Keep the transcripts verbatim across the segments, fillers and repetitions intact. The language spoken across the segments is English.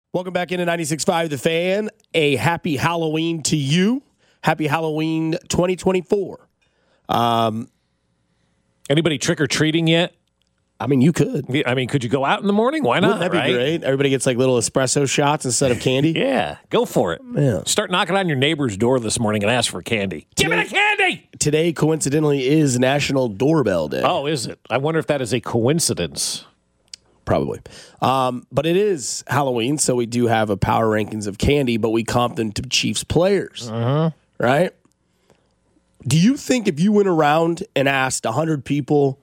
Welcome back into ninety-six point five The Fan. A happy Halloween to you. Happy Halloween twenty twenty-four. Um, Anybody trick-or-treating yet? I mean, you could. I mean, could you go out in the morning? Why not? Wouldn't that be right? great? Everybody gets like little espresso shots instead of candy. Yeah, go for it. Yeah. Start knocking on your neighbor's door this morning and ask for candy. Give me the candy! Today, coincidentally, is National Doorbell Day. Oh, is it? I wonder if that is a coincidence. Probably. Um, but it is Halloween, so we do have a power rankings of candy, but we comp them to Chiefs players. Uh-huh. Right? Do you think if you went around and asked one hundred people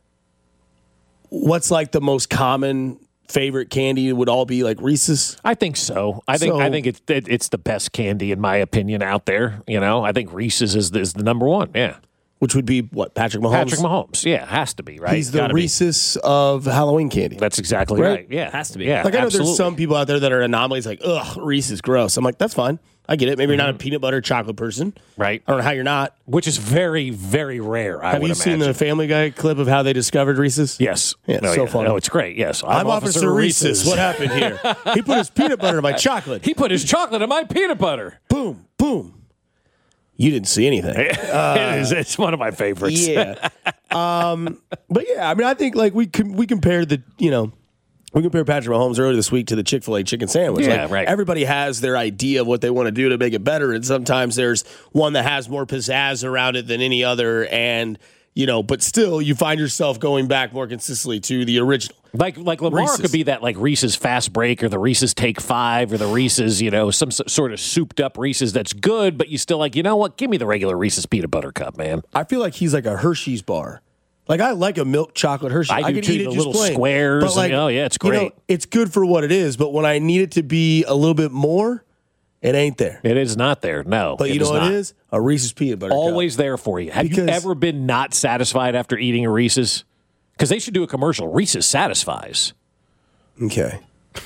what's like the most common favorite candy, it would all be like Reese's? I think so. I think So- I think it's it, it's the best candy in my opinion out there. You know, I think Reese's is is the number one. Yeah, Which would be what? Patrick Mahomes? Patrick Mahomes. Yeah, has to be right. He's the Gotta be. Reese's of Halloween candy. That's exactly Right? right. Yeah, Has to be. Yeah, Like, I know absolutely. there's some people out there that are anomalies, like, ugh, Reese's gross. I'm like, that's fine. I get it. Maybe you're not a peanut butter chocolate person. Right. I don't know how you're not. Which is very very rare. I Have would you seen the imagine. Family Guy clip of how they discovered Reese's? Yes. Yeah, no, so yeah. funny. No, it's great. Yes, I'm, Officer Reese's. What happened here? He put his peanut butter in my chocolate. He put his chocolate in my peanut butter. Boom, boom. You didn't see anything. it is, it's one of my favorites. Yeah. um, but yeah, I mean, I think like we com- we compared the, you know, we compared Patrick Mahomes earlier this week to the Chick-fil-A chicken sandwich. Yeah, like, right. Everybody has their idea of what they want to do to make it better, and sometimes there's one that has more pizzazz around it than any other, and you know, but still, you find yourself going back more consistently to the original. Like like Lamar Reese's. could be that like Reese's fast break or the Reese's take five or the Reese's, you know, some s- sort of souped up Reese's that's good, but you still like, you know what? Give me the regular Reese's peanut butter cup, man. I feel like he's like a Hershey's bar. Like, I like a milk chocolate Hershey. I do could too, eat it the just little plain. squares But like, and- oh, yeah, it's you know, great. it's good for what it is, but when I need it to be a little bit more, it ain't there. It is not there. No. But you it know is what not. it is? A Reese's peanut butter cup. Always there for you. Have Because- you ever been not satisfied after eating a Reese's? Because they should do a commercial. Reese's satisfies. Okay.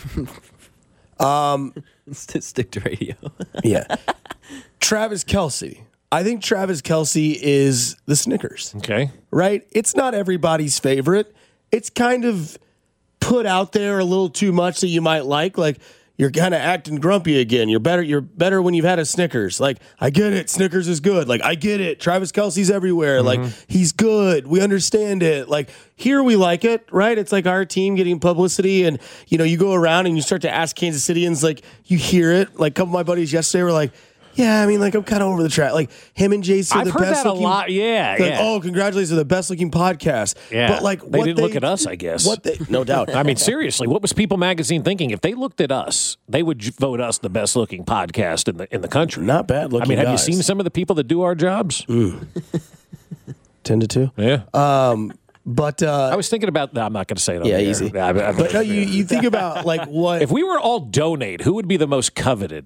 Stick to radio. Yeah. Travis Kelce. I think Travis Kelce is the Snickers, Okay. right? It's not everybody's favorite. It's kind of put out there a little too much that you might like. Like, you're kind of acting grumpy again. You're better. You're better when you've had a Snickers. Like, I get it. Snickers is good. Like, I get it. Travis Kelce's everywhere. Like, he's good. We understand it. Like, here we like it, right? It's like our team getting publicity, and you know, you go around and you start to ask Kansas Cityans. Like, you hear it. Like, a couple of my buddies yesterday were like, "Yeah, I mean, like, I'm kind of over the track." Like, him and Jason are I've the heard best that a looking. lot. Yeah, Like, yeah. oh, congratulations on the best looking podcast. Yeah. But like, They what didn't look at us, I guess. What they, no doubt. I mean, seriously, what was People Magazine thinking? If they looked at us, they would j- vote us the best looking podcast in the in the country. Not bad looking. I mean, have guys. you seen some of the people that do our jobs? ten to two? Yeah. But uh, I was thinking about. No, I'm not going to say it. On yeah, the air. easy. Yeah, I- I- But no, you you think about like what? if we were all donate, who would be the most coveted?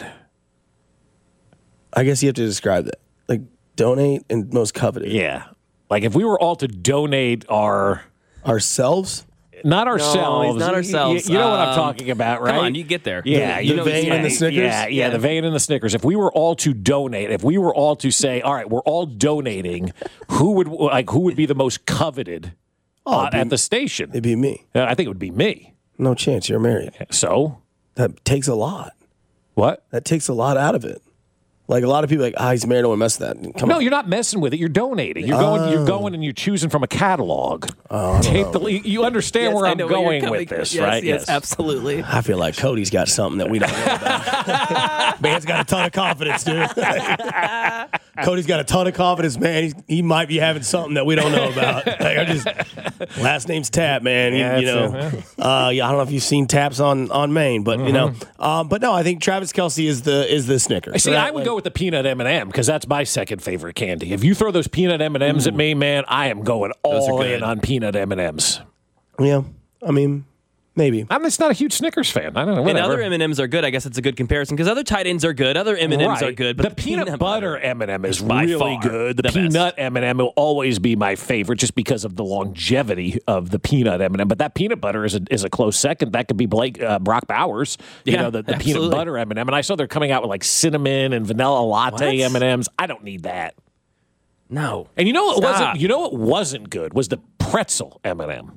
I guess you have to describe that. Like, donate and most coveted. Yeah, like if we were all to donate our. Ourselves. Not ourselves. not You- ourselves. You, you know what I'm Um, talking about, right? Come on, you get there. Yeah, The- you the know, vein yeah, and the Snickers? Yeah, yeah, Yeah. the vein and the Snickers. If we were all to donate, if we were all to say, all right, we're all donating, who would like who would be the most coveted uh, it'd be- at the station? It'd be me. Uh, I think it would be me. No chance. You're married. So That takes a lot. what? That takes a lot out of it. Like, a lot of people are like, ah, he's married. I don't want to mess with that. Come No, on. you're not messing with it. You're donating. You're going. You're going, and you're choosing from a catalog. Oh, Take the. You understand Yes, where I I'm know where you're going coming with from. this, Yes, right? Yes, absolutely. I feel like Cody's got something that we don't know about. Man's got a ton of confidence, dude. Cody's got a ton of confidence, man. He's, he might be having something that we don't know about. Like, I just last name's Tap, man. You- Yeah, you know, that's uh, yeah. I don't know if you've seen Taps on on Maine, but you know, um, but no, I think Travis Kelce is the is the Snickers. See, right? I would Like, go with the peanut M and M because that's my second favorite candy. If you throw those peanut M and M's at me, man, I am going all good. in on peanut M and M's. Yeah, I mean, maybe. I'm just not a huge Snickers fan. I don't know. And Whatever. other M and M's are good. I guess it's a good comparison because other tight ends are good. Other M and M's Right. are good. But the, peanut, butter M and M is by really far good. The, the best. peanut M and M will always be my favorite just because of the longevity of the peanut M and M. But that peanut butter is a, is a close second. That could be Blake uh, Brock Bowers. You Yeah, know, the, the peanut absolutely. butter M and M. And I saw they're coming out with like cinnamon and vanilla latte What? M and M's. I don't need that. No. And you know what Stop. wasn't you know what wasn't good was the pretzel M and M.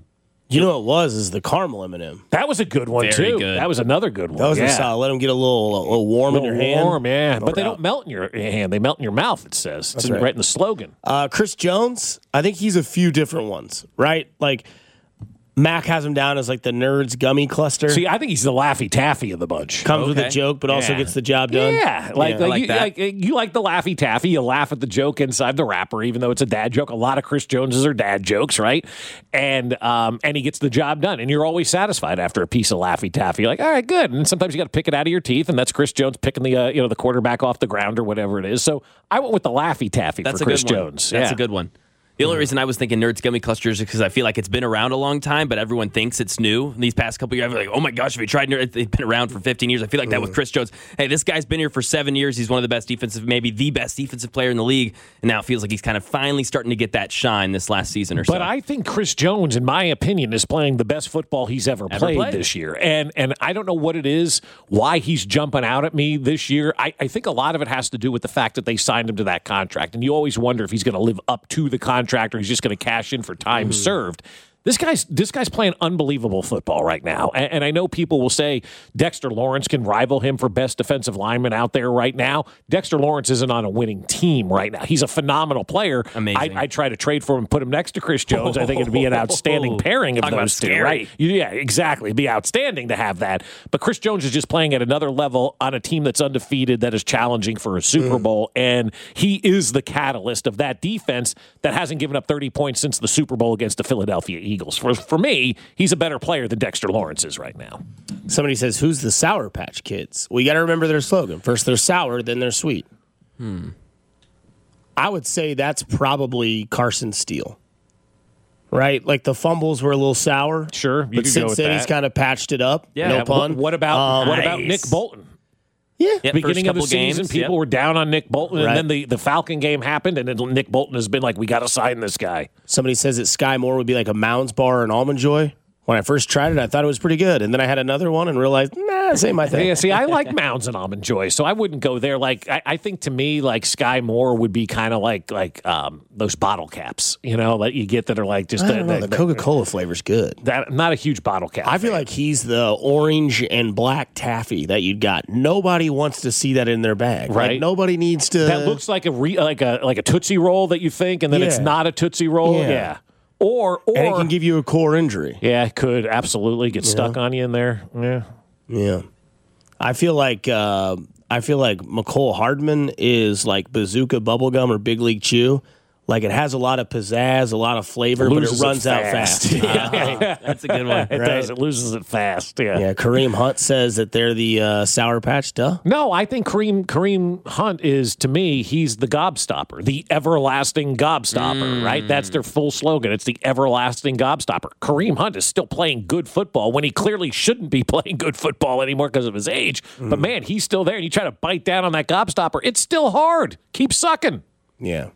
You know what it was is the caramel M and M. That was a good one, Very too. good. That was another good one. That was yeah. a solid. Let them get a little, a little warm in your hand. Warm, yeah. No but they doubt. don't melt in your hand. They melt in your mouth, it says. It's in, right. right in the slogan. Uh, Chris Jones, I think he's a few different ones, right? Like, Mac has him down as like the Nerds gummy cluster. See, I think he's the Laffy Taffy of the bunch. Comes with Okay. a joke, but also Yeah. gets the job done. Yeah, like, Yeah. like, like you, that. like uh, you like the Laffy Taffy. You laugh at the joke inside the wrapper, even though it's a dad joke. A lot of Chris Jones's are dad jokes, right? And um, and he gets the job done, and you're always satisfied after a piece of Laffy Taffy. You're like, all right, good. And sometimes you got to pick it out of your teeth, and that's Chris Jones picking the uh, you know the quarterback off the ground or whatever it is. So I went with the Laffy Taffy That's for a Chris good one. Jones. That's yeah. a good one. The only reason I was thinking Nerds Gummy Clusters is because I feel like it's been around a long time, but everyone thinks it's new. These past couple years, I'm like, oh my gosh, have you tried Nerds? They've been around for fifteen years. I feel like that with Chris Jones. Hey, this guy's been here for seven years. He's one of the best defensive, maybe the best defensive player in the league. And now it feels like he's kind of finally starting to get that shine this last season or so. But I think Chris Jones, in my opinion, is playing the best football he's ever, Ever played, played. this year. And and I don't know what it is, why he's jumping out at me this year. I, I think a lot of it has to do with the fact that they signed him to that contract. And you always wonder if he's going to live up to the contract or he's just going to cash in for time served. This guy's this guy's playing unbelievable football right now, and, and I know people will say Dexter Lawrence can rival him for best defensive lineman out there right now. Dexter Lawrence isn't on a winning team right now. He's a phenomenal player. Amazing. I, I try to trade for him and put him next to Chris Jones. I think it'd be an outstanding pairing of Talk about those two. scary. Right? Yeah, exactly. It'd be outstanding to have that. But Chris Jones is just playing at another level on a team that's undefeated, that is challenging for a Super Bowl, and he is the catalyst of that defense that hasn't given up thirty points since the Super Bowl against the Philadelphia Eagles. For for me, he's a better player than Dexter Lawrence is right now. Somebody says, who's the Sour Patch Kids? Well, you got to remember their slogan. First they're sour, then they're sweet. Hmm. I would say that's probably Carson Steele. Right? Like the fumbles were a little sour. Sure, you but could go with Cincinnati's that. kind of patched it up. Yeah. No Yeah, pun. What, what about Um, what about nice. Nick Bolton? Yeah. Yep, Beginning first of the couple season, games, people yep. were down on Nick Bolton, and Right. then the, the Falcon game happened, and then Nick Bolton has been like, we got to sign this guy. Somebody says that Sky Moore would be like a Mounds bar or an Almond Joy. When I first tried it, I thought it was pretty good. And then I had another one and realized, nah, this ain't my thing. Yeah, see, I like Mounds and Almond Joy, so I wouldn't go there. Like, I, I think to me, like Sky Moore would be kind of like like um, those bottle caps, you know, that you get that are like just I the, don't know. the- The Coca-Cola flavor's good. that. I'm not a huge bottle cap. I feel fan. like he's the orange and black taffy that you'd got. Nobody wants to see that in their bag. Like, Right. nobody needs to. that looks like a re, like a like a Tootsie Roll that you think, and then it's Yeah. not a Tootsie Roll. Yeah. Yeah, or or and it can give you a core injury. yeah, it could absolutely get stuck on you in there. Yeah. Yeah. I feel like uh, I feel like McCole Hardman is like Bazooka Bubblegum or Big League Chew. Like it has a lot of pizzazz, a lot of flavor, Loses but it runs out fast. fast. yeah, That's a good one. it Right. does. It loses it fast. Yeah. Yeah, Kareem Hunt says that they're the uh, Sour Patch. Duh. No, I think Kareem Kareem Hunt is, to me, he's the gobstopper, the everlasting gobstopper, right? That's their full slogan. It's the everlasting gobstopper. Kareem Hunt is still playing good football when he clearly shouldn't be playing good football anymore because of his age. But man, he's still there. And you try to bite down on that gobstopper, it's still hard. Keep sucking. Yeah.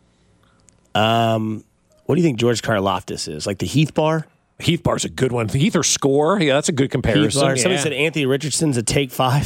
Um, what do you think George Karlaftis is? Like the Heath Bar? Heath Bar's a good one. Heath or Score. Yeah, that's a good Heath comparison. Bar. Somebody Yeah. said Anthony Richardson's a take five.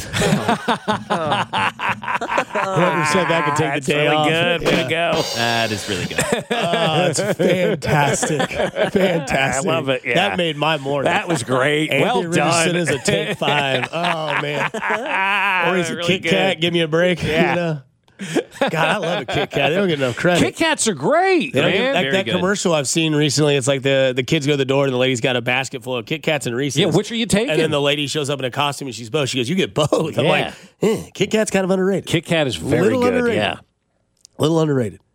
Whoever said that could take That's the day really off. good. Way to go. That is really good. Oh, that's fantastic. Fantastic. I love it, yeah. That made my morning. That was great. Anthony well done. Richardson is a take five. Oh, man. Or he's a Really Kit good. Kat. Give me a break. Yeah. You know? God, I love a Kit Kat. They don't get enough credit. Kit Kats are great, They don't get- man. that Very that good. commercial I've seen recently, it's like the, the kids go to the door and the lady's got a basket full of Kit Kats and Reese's. Yeah, which are you taking? And then the lady shows up in a costume and she's both. She goes, you get both. I'm Yeah. like, eh, Kit Kat's kind of underrated. Kit Kat is very Little good. underrated. Yeah. A little underrated.